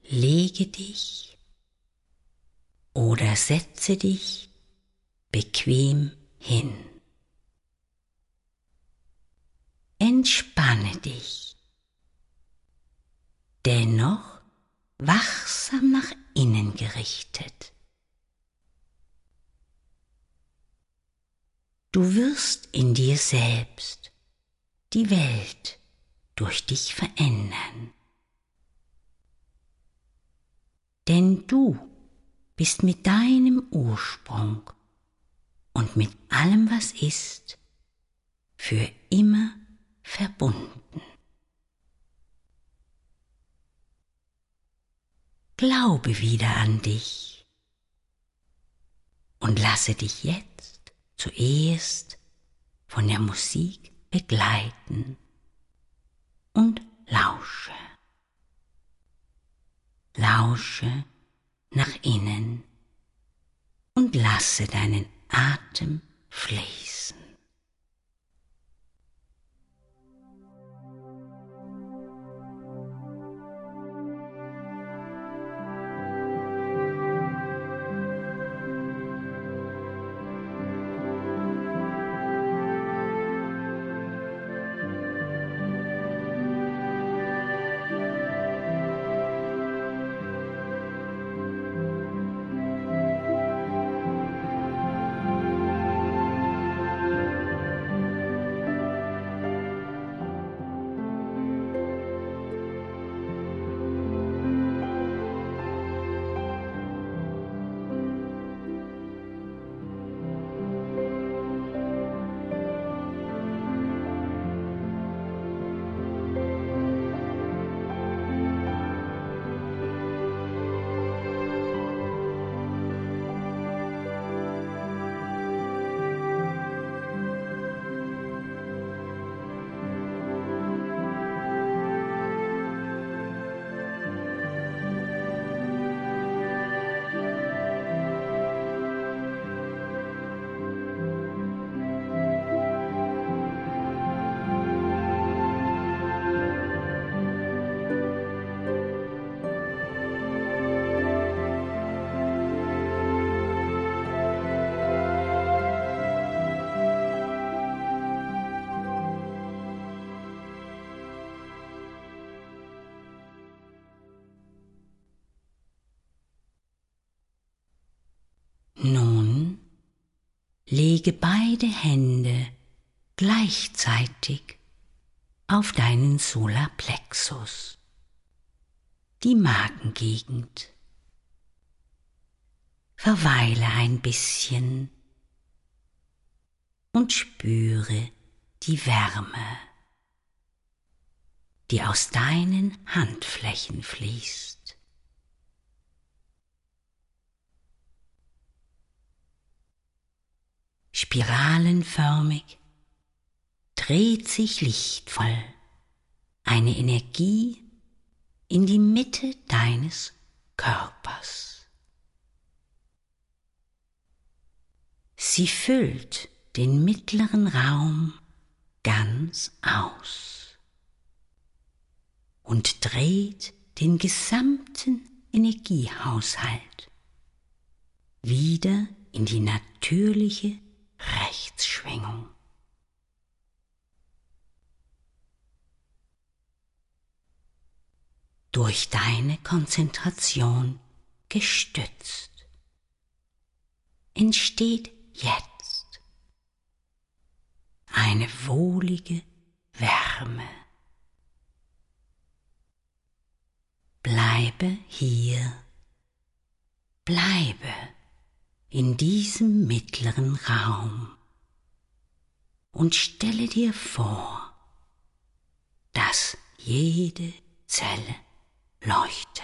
Lege dich oder setze dich bequem hin. Entspanne dich, dennoch wachsam nach innen gerichtet. Du wirst in dir selbst die Welt durch dich verändern. Denn du bist mit deinem Ursprung und mit allem, was ist, für immer verbunden. Glaube wieder an dich und lasse dich jetzt zuerst von der Musik begleiten und lausche. Lausche nach innen und lasse deinen Atem fließen. Nun lege beide Hände gleichzeitig auf deinen Solarplexus, die Magengegend. Verweile ein bisschen und spüre die Wärme, die aus deinen Handflächen fließt. Spiralenförmig dreht sich lichtvoll eine Energie in die Mitte deines Körpers. Sie füllt den mittleren Raum ganz aus und dreht den gesamten Energiehaushalt wieder in die natürliche Rechtsschwingung. Durch deine Konzentration gestützt entsteht jetzt eine wohlige Wärme. Bleibe hier, bleibe in diesem mittleren Raum und stelle dir vor, dass jede Zelle leuchtet.